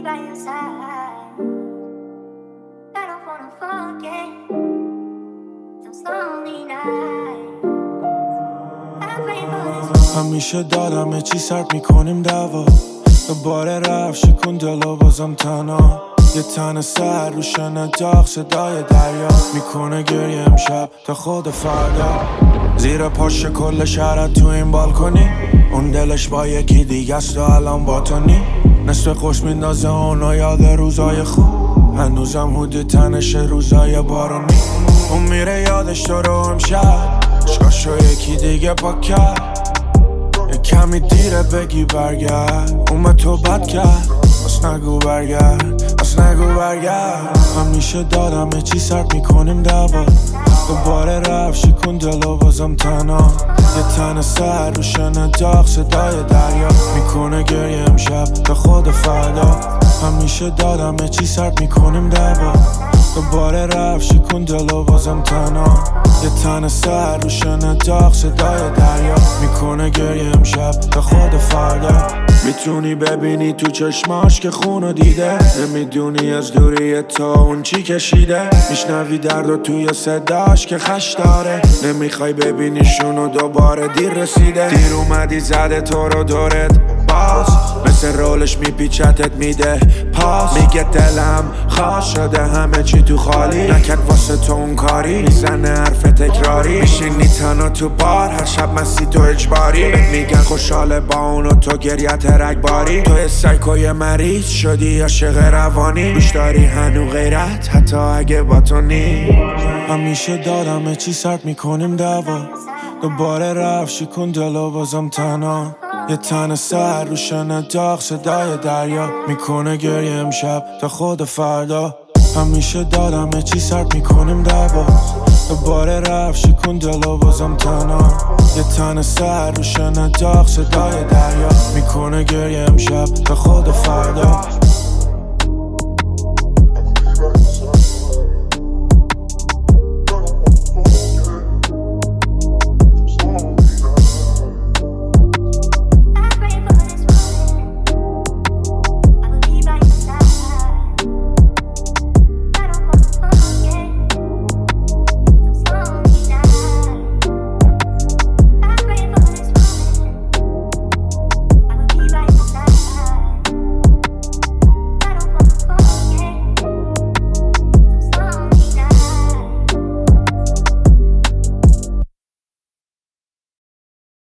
by your side. I don't wanna forget those lonely nights. I pray for this. همیشه دادم چی سرد میکنیم دعوا، دوباره رفت شکون دلو بازم تنها. یه تن سر روشن داغ صدای دریا میکنه گریه امشب تا خود فردا. زیر پاش کل شهرت تو این بالکنی، اون دلش با یکی دیگه است و الان با تو نی. نصف خوش میندازه اونو یاد روزای خوب، هنوزم حدود تنش روزای بارونی. اون میره یادش تو رو امشب، عشقاشو یکی دیگه پاک کرد. یه کمی دیره بگی برگرد، اون به تو بد کرد. بس نگو برگرد، بس نگو برگرد. همیشه دادم چی سرد میکنیم دعوا، دوباره رفت شکون دلو بازم تنها. یه تن سر روشن داغ صدای دریا میکنه گریه امشب تا خود فردا. همیشه دادم چی سرد میکنیم دعوا، دوباره رفت شکون دلو بازم تنها. یه تن سر روشن داغ صدای دریا میکنه گریه امشب تا خود فردا. میتونی ببینی تو چشماش که خونو دیده، نمیدونی از دوری تا اون چی کشیده. میشنوی درد و توی صداش که خش داره، نمیخوای ببینیشونو دوباره. دیر رسیده، دیر اومدی زده تو رو دورت باز، مثل رولش میپیچتت میده پاس. میگه دلم خواست شده همه چی تو خالی، نکرد واسه تو اون کاری. میزنه حرف تکراری، میشینی تنها تو بار هر شب مسی تو اجباری. میگن خوشحاله با اونو تو گریت رگباری. تو سایکوی مریض شدی عاشق روانی، دوش داری هنو غیرت حتی اگه با تو نی. همیشه دادم چی سرد میکنیم دعوا، دوباره رفت شکون دلو بازم تنها. یه تن سر روشن داغ صدای دریا میکنه گریه امشب تا خود فردا. همیشه دادم چی سرد میکنیم دعوا، دوباره رفت شکون دلو بازم تنها. یه تن سر روشن داغ صدای دریا میکنه گریه امشب تا خود فردا.